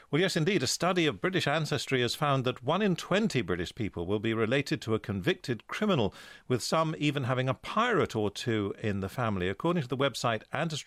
Well, yes, indeed. A study of British ancestry has found that 1 in 20 British people will be related to a convicted criminal, with some even having a pirate or two in the family. According to the website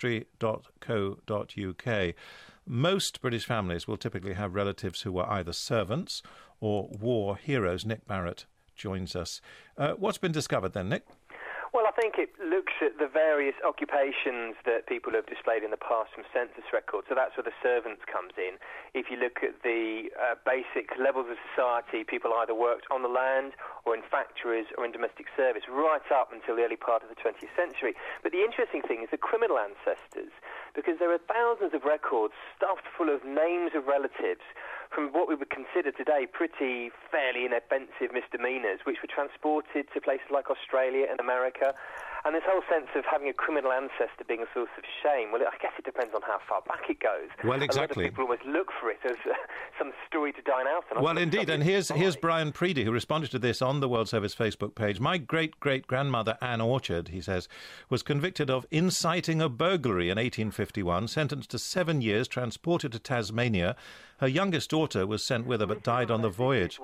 ancestry.co.uk, most British families will typically have relatives who were either servants or war heroes. Nick Barrett joins us. What's been discovered then, Nick? Well, I think it looks at the various occupations that people have displayed in the past from census records, so that's where the servants comes in. If you look at the basic levels of society, people either worked on the land or in factories or in domestic service, right up until the early part of the 20th century. But the interesting thing is the criminal ancestors, because there are thousands of records stuffed full of names of relatives from what we would consider today pretty fairly inoffensive misdemeanors, which were transported to places like Australia and America. And this whole sense of having a criminal ancestor being a source of shame, well, I guess it depends on how far back it goes. Well, exactly. A lot of people almost look for it as some story to dine out on. Well, indeed, and here's Brian Preedy, who responded to this on the World Service Facebook page. My great-great-grandmother, Anne Orchard, he says, was convicted of inciting a burglary in 1851, sentenced to 7 years, transported to Tasmania. Her youngest daughter was sent with her but died on the voyage.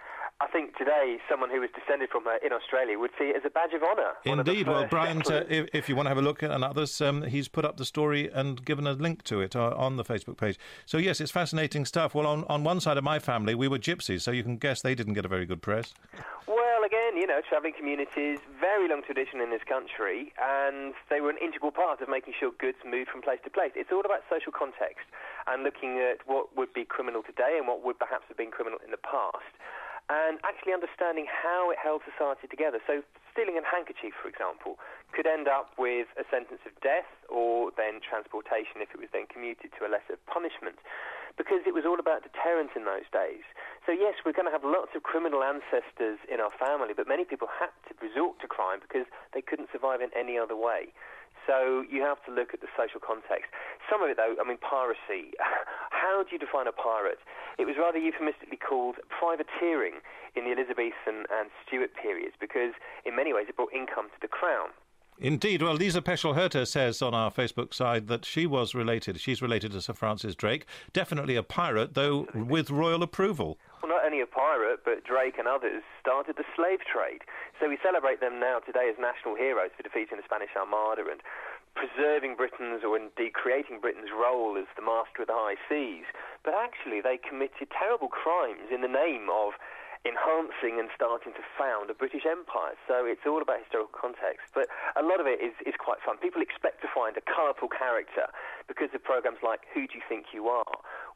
I think today someone who was descended from her in Australia would see it as a badge of honour. Indeed. Well, Brian, if you want to have a look, and others, he's put up the story and given a link to it on the Facebook page. So, yes, it's fascinating stuff. Well, on one side of my family, we were gypsies, so you can guess they didn't get a very good press. Well, again, travelling communities, very long tradition in this country, and they were an integral part of making sure goods moved from place to place. It's all about social context and looking at what would be criminal today and what would perhaps have been criminal in the past, and actually understanding how it held society together. So stealing a handkerchief, for example, could end up with a sentence of death or then transportation if it was then commuted to a lesser punishment, because it was all about deterrence in those days. So yes, we're going to have lots of criminal ancestors in our family, but many people had to resort to crime because they couldn't survive in any other way. So you have to look at the social context. Some of it, though, piracy. How do you define a pirate? It was rather euphemistically called privateering in the Elizabethan and Stuart periods because, in many ways, it brought income to the crown. Indeed. Well, Lisa Peschel-Herter says on our Facebook side that she's related to Sir Francis Drake. Definitely a pirate, though with royal approval. Well, not only a pirate, but Drake and others started the slave trade. So we celebrate them now today as national heroes for defeating the Spanish Armada and preserving Britain's, or indeed creating Britain's role as the master of the high seas. But actually they committed terrible crimes in the name of enhancing and starting to found a British empire. So it's all about historical context. But a lot of it is quite fun. People expect to find a colourful character because of programmes like Who Do You Think You Are,